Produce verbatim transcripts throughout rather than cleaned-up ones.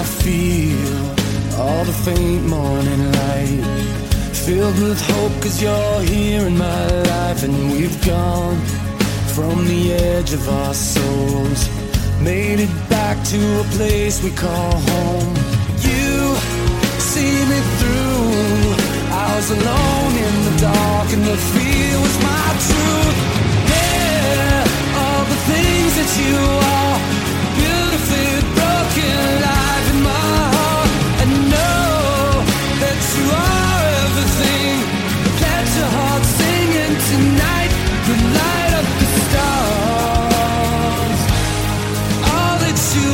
feel all the faint morning light, filled with hope, cause you're here in my life. And we've gone from the edge of our souls, made it back to a place we call home. You see me through. I was alone in the dark and the fear was my truth. Yeah, all the things that you are, beautifully broken, alive in my heart. And know that you are everything. Let your heart singing tonight could light up the stars. All that you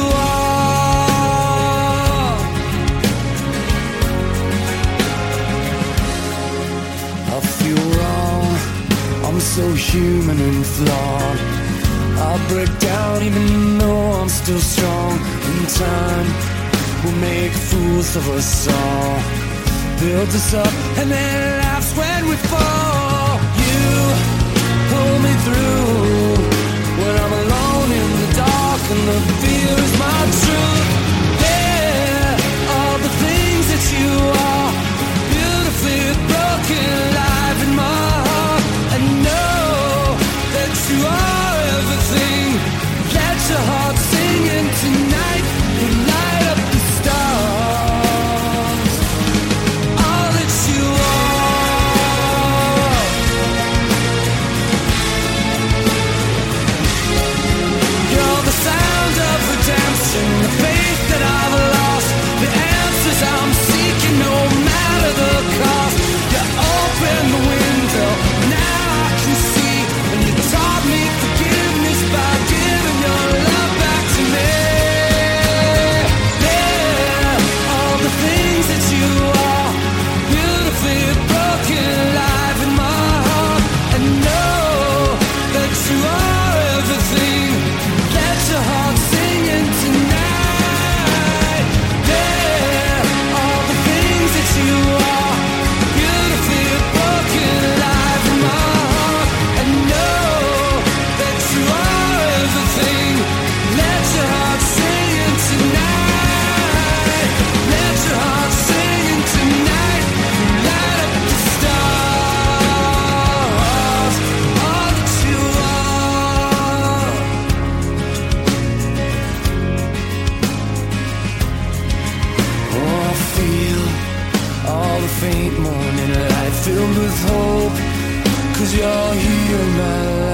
are. I feel wrong, I'm so human and flawed. I'll break down even though I'm still strong. In time, we'll make fools of us all, build us up and then laughs when we fall. You pull me through when I'm alone in the dark and the fear is my truth. Yeah, all the things that you are, beautifully broken, alive in my heart. And know that you are everything. Let your heart singing tonight and light up the stars. All that you are. You're the sound of redemption, the faith that I've lost, the answers I'm seeking no matter the cost. You open the window, now I can see, and you taught me forgiveness by giving your love back to me. Yeah, all the things that you are, beautifully broken, alive in my heart. And know that you are everything. Let your heart singing tonight. Yeah, all the things that you are, beautifully broken, alive in my heart. And know that you are everything. Let your heart singing tonight. Let your heart singing tonight. Light up the stars. All that you are. Oh, I feel all the faint morning light, filled with hope, cause you're here in my life.